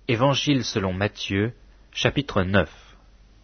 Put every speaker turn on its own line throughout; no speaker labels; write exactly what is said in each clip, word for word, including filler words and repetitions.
Évangile selon Matthieu, chapitre neuf.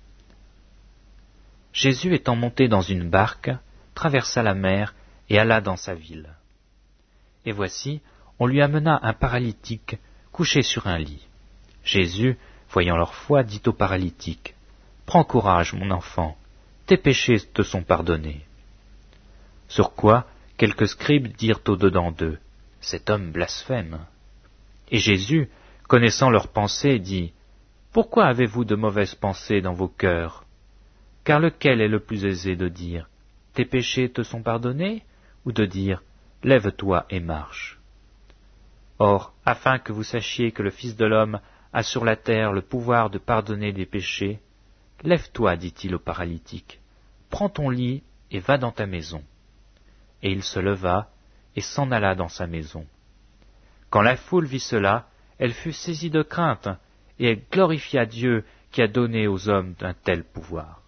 Jésus étant monté dans une barque, traversa la mer et alla dans sa ville. Et voici, on lui amena un paralytique couché sur un lit. Jésus, voyant leur foi, dit au paralytique, « Prends courage, mon enfant, tes péchés te sont pardonnés. » Sur quoi, quelques scribes dirent au-dedans d'eux, « Cet homme blasphème. » Et Jésus, connaissant leurs pensées, dit, « Pourquoi avez-vous de mauvaises pensées dans vos cœurs? Car lequel est le plus aisé de dire, « Tes péchés te sont pardonnés » ou de dire, « Lève-toi et marche » Or, afin que vous sachiez que le Fils de l'homme a sur la terre le pouvoir de pardonner des péchés, « Lève-toi, dit-il au paralytique, prends ton lit et va dans ta maison. » Et il se leva et s'en alla dans sa maison. Quand la foule vit cela, elle fut saisie de crainte, et elle glorifia Dieu qui a donné aux hommes un tel pouvoir.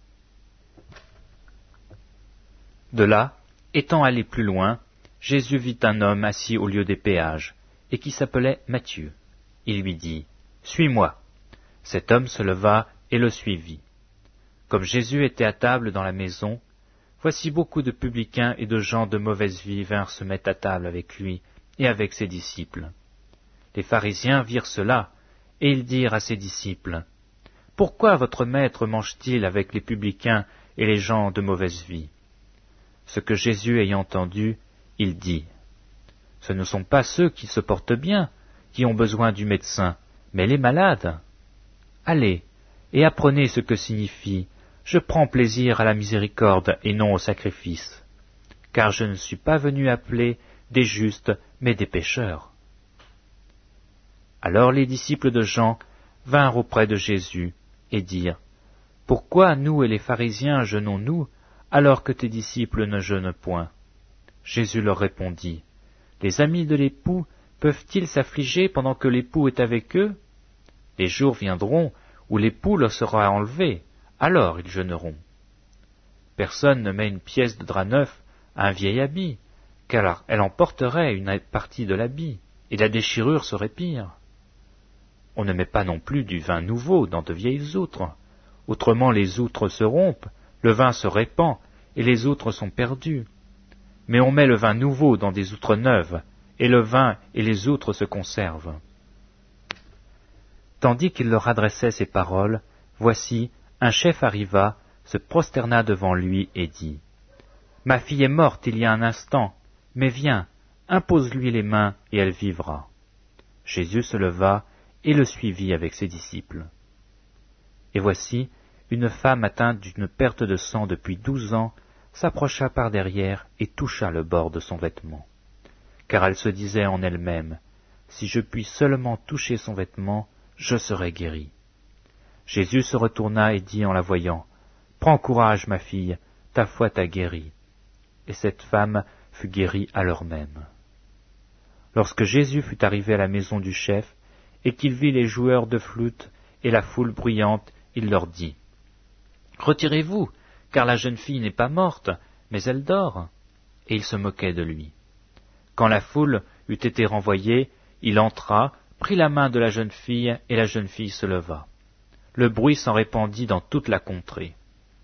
De là, étant allé plus loin, Jésus vit un homme assis au lieu des péages, et qui s'appelait Matthieu. Il lui dit, « Suis-moi. » Cet homme se leva et le suivit. Comme Jésus était à table dans la maison, voici beaucoup de publicains et de gens de mauvaise vie vinrent se mettre à table avec lui et avec ses disciples. Les pharisiens virent cela, et ils dirent à ses disciples, « Pourquoi votre maître mange-t-il avec les publicains et les gens de mauvaise vie ?» Ce que Jésus ayant entendu, il dit, « Ce ne sont pas ceux qui se portent bien, qui ont besoin du médecin, mais les malades. Allez, et apprenez ce que signifie « Je prends plaisir à la miséricorde et non au sacrifice », car je ne suis pas venu appeler des justes, mais des pécheurs. » Alors les disciples de Jean vinrent auprès de Jésus et dirent, « Pourquoi nous et les pharisiens jeûnons-nous, alors que tes disciples ne jeûnent point ?» Jésus leur répondit, « Les amis de l'époux peuvent-ils s'affliger pendant que l'époux est avec eux? Les jours viendront où l'époux leur sera enlevé, alors ils jeûneront. Personne ne met une pièce de drap neuf à un vieil habit, car elle emporterait une partie de l'habit, et la déchirure serait pire. On ne met pas non plus du vin nouveau dans de vieilles outres, autrement les outres se rompent, le vin se répand, et les outres sont perdues. Mais on met le vin nouveau dans des outres neuves, et le vin et les outres se conservent. » Tandis qu'il leur adressait ces paroles, voici, un chef arriva, se prosterna devant lui et dit, « Ma fille est morte il y a un instant, mais viens, impose-lui les mains et elle vivra. » Jésus se leva et le suivit avec ses disciples. Et voici, une femme atteinte d'une perte de sang depuis douze ans s'approcha par derrière et toucha le bord de son vêtement. Car elle se disait en elle-même, « Si je puis seulement toucher son vêtement, je serai guérie. » Jésus se retourna et dit en la voyant, « Prends courage, ma fille, ta foi t'a guérie. » Et cette femme fut guérie à l'heure même. Lorsque Jésus fut arrivé à la maison du chef, et qu'il vit les joueurs de flûte et la foule bruyante, il leur dit, « Retirez-vous, car la jeune fille n'est pas morte, mais elle dort. » Et il se moquait de lui. Quand la foule eut été renvoyée, il entra, prit la main de la jeune fille, et la jeune fille se leva. Le bruit s'en répandit dans toute la contrée.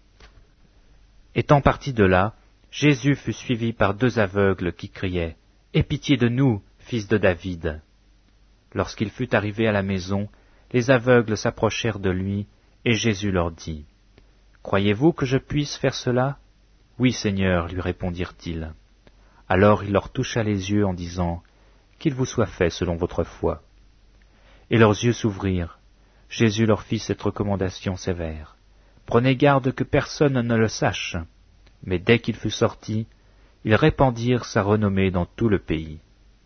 Étant parti de là, Jésus fut suivi par deux aveugles qui criaient, « Aie pitié de nous, fils de David !» Lorsqu'il fut arrivé à la maison, les aveugles s'approchèrent de lui, et Jésus leur dit, « Croyez-vous que je puisse faire cela ? » « Oui, Seigneur, lui répondirent-ils. Alors il leur toucha les yeux en disant, « Qu'il vous soit fait selon votre foi. » Et leurs yeux s'ouvrirent. Jésus leur fit cette recommandation sévère, « Prenez garde que personne ne le sache. » Mais dès qu'il fut sorti, ils répandirent sa renommée dans tout le pays.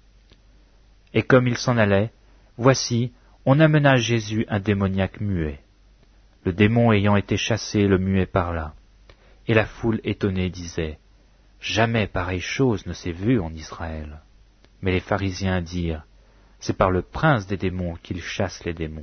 Et comme il s'en allait, voici, on amena à Jésus un démoniaque muet. Le démon ayant été chassé, le muet parla. Et la foule étonnée disait, « Jamais pareille chose ne s'est vue en Israël. » Mais les pharisiens dirent, « C'est par le prince des démons qu'il chasse les démons. »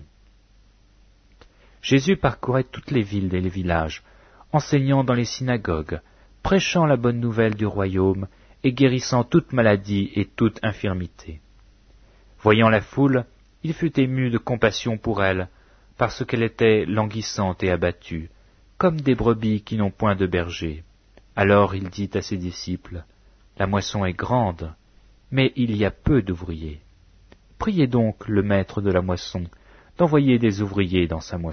Jésus parcourait toutes les villes et les villages, enseignant dans les synagogues, prêchant la bonne nouvelle du royaume et guérissant toute maladie et toute infirmité. Voyant la foule, il fut ému de compassion pour elles, parce qu'elle était languissante et abattue, comme des brebis qui n'ont point de berger. Alors il dit à ses disciples, « La moisson est grande, mais il y a peu d'ouvriers. Priez donc le maître de la moisson d'envoyer des ouvriers dans sa moisson. »